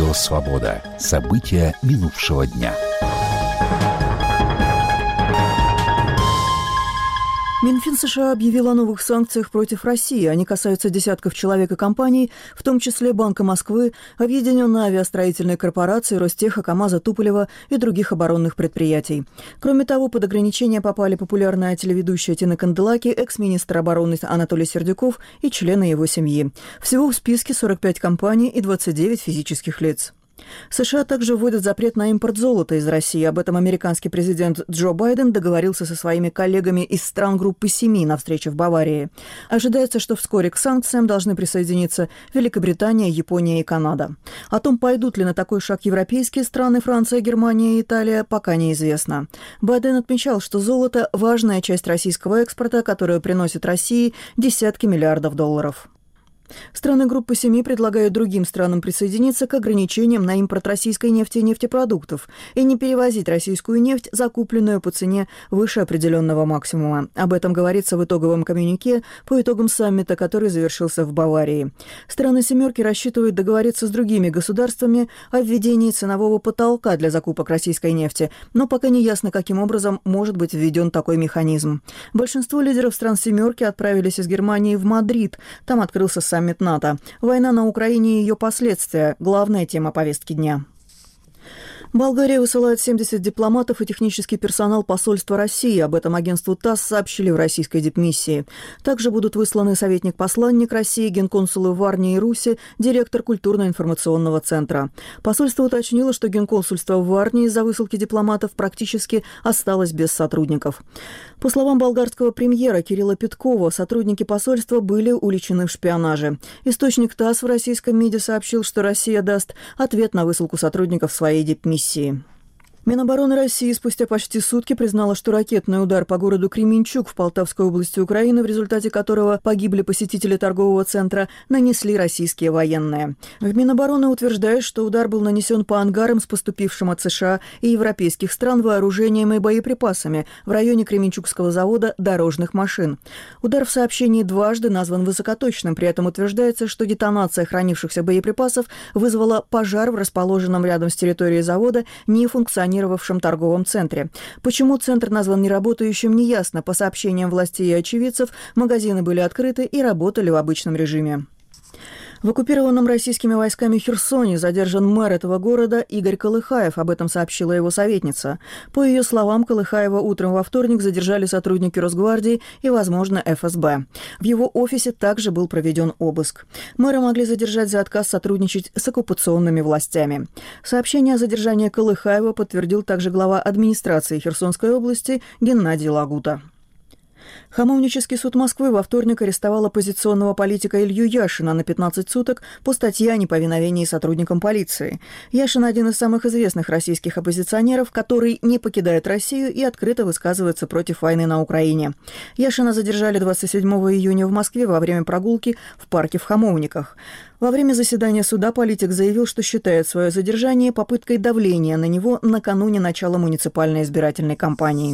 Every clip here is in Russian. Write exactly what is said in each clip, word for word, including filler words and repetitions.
Радио «Свобода». События минувшего дня. Минфин США объявил о новых санкциях против России. Они касаются десятков человек и компаний, в том числе Банка Москвы, Объединенной авиастроительной корпорации, Ростеха, КАМАЗа, Туполева и других оборонных предприятий. Кроме того, под ограничения попали популярная телеведущая Тина Канделаки, экс-министр обороны Анатолий Сердюков и члены его семьи. Всего в списке сорок пять компаний и двадцать девять физических лиц. США также вводят запрет на импорт золота из России. Об этом американский президент Джо Байден договорился со своими коллегами из стран группы семи на встрече в Баварии. Ожидается, что вскоре к санкциям должны присоединиться Великобритания, Япония и Канада. О том, пойдут ли на такой шаг европейские страны, Франция, Германия и Италия, пока неизвестно. Байден отмечал, что золото – важная часть российского экспорта, которая приносит России десятки миллиардов долларов. Страны группы семи предлагают другим странам присоединиться к ограничениям на импорт российской нефти и нефтепродуктов и не перевозить российскую нефть, закупленную по цене выше определенного максимума. Об этом говорится в итоговом коммюнике по итогам саммита, который завершился в Баварии. Страны «семерки» рассчитывают договориться с другими государствами о введении ценового потолка для закупок российской нефти, но пока не ясно, каким образом может быть введен такой механизм. Большинство лидеров стран «семерки» отправились из Германии в Мадрид. Там открылся саммит. Саммит НАТО. Война на Украине и ее последствия – главная тема повестки дня. Болгария высылает семьдесят дипломатов и технический персонал посольства России. Об этом агентству ТАСС сообщили в российской дипмиссии. Также будут высланы советник-посланник России, генконсулы в Варне и Русе, директор культурно-информационного центра. Посольство уточнило, что генконсульство в Варне из-за высылки дипломатов практически осталось без сотрудников. По словам болгарского премьера Кирилла Петкова, сотрудники посольства были уличены в шпионаже. Источник ТАСС в российском МИДе сообщил, что Россия даст ответ на высылку сотрудников своей дипмиссии. Минобороны России спустя почти сутки признала, что ракетный удар по городу Кременчуг в Полтавской области Украины, в результате которого погибли посетители торгового центра, нанесли российские военные. В Минобороны утверждают, что удар был нанесен по ангарам с поступившим от США и европейских стран вооружением и боеприпасами в районе Кременчугского завода дорожных машин. Удар в сообщении дважды назван высокоточным, при этом утверждается, что детонация хранившихся боеприпасов вызвала пожар в расположенном рядом с территорией завода нефункционирующем в торговом центре. Почему центр назван неработающим, неясно. По сообщениям властей и очевидцев, магазины были открыты и работали в обычном режиме. В оккупированном российскими войсками Херсоне задержан мэр этого города Игорь Колыхаев. Об этом сообщила его советница. По ее словам, Колыхаева утром во вторник задержали сотрудники Росгвардии и, возможно, эф эс бэ. В его офисе также был проведен обыск. Мэра могли задержать за отказ сотрудничать с оккупационными властями. Сообщение о задержании Колыхаева подтвердил также глава администрации Херсонской области Геннадий Лагута. Хамовнический суд Москвы во вторник арестовал оппозиционного политика Илью Яшина на пятнадцать суток по статье о неповиновении сотрудникам полиции. Яшин – один из самых известных российских оппозиционеров, который не покидает Россию и открыто высказывается против войны на Украине. Яшина задержали двадцать седьмого июня в Москве во время прогулки в парке в Хамовниках. Во время заседания суда политик заявил, что считает свое задержание попыткой давления на него накануне начала муниципальной избирательной кампании.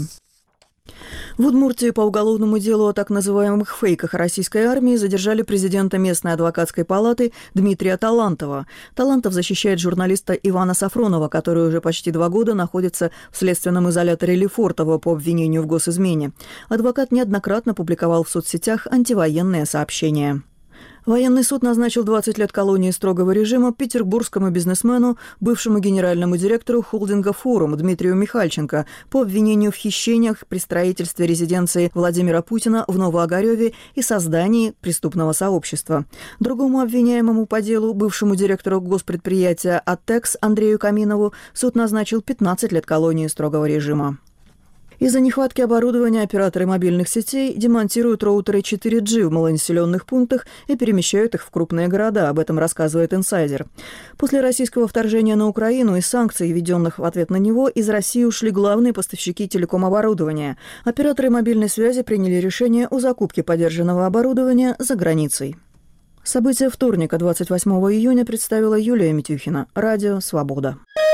В Удмуртии по уголовному делу о так называемых фейках российской армии задержали президента местной адвокатской палаты Дмитрия Талантова. Талантов защищает журналиста Ивана Сафронова, который уже почти два года находится в следственном изоляторе Лефортово по обвинению в госизмене. Адвокат неоднократно публиковал в соцсетях антивоенные сообщения. Военный суд назначил двадцать лет колонии строгого режима петербургскому бизнесмену, бывшему генеральному директору холдинга «Форум» Дмитрию Михальченко по обвинению в хищениях при строительстве резиденции Владимира Путина в Новоогарёве и создании преступного сообщества. Другому обвиняемому по делу, бывшему директору госпредприятия «Аттекс» Андрею Каминову, суд назначил пятнадцать лет колонии строгого режима. Из-за нехватки оборудования операторы мобильных сетей демонтируют роутеры четыре джи в малонаселенных пунктах и перемещают их в крупные города. Об этом рассказывает инсайдер. После российского вторжения на Украину и санкций, введенных в ответ на него, из России ушли главные поставщики телеком-оборудования. Операторы мобильной связи приняли решение о закупке подержанного оборудования за границей. События вторника, двадцать восьмого июня, представила Юлия Митюхина. Радио «Свобода».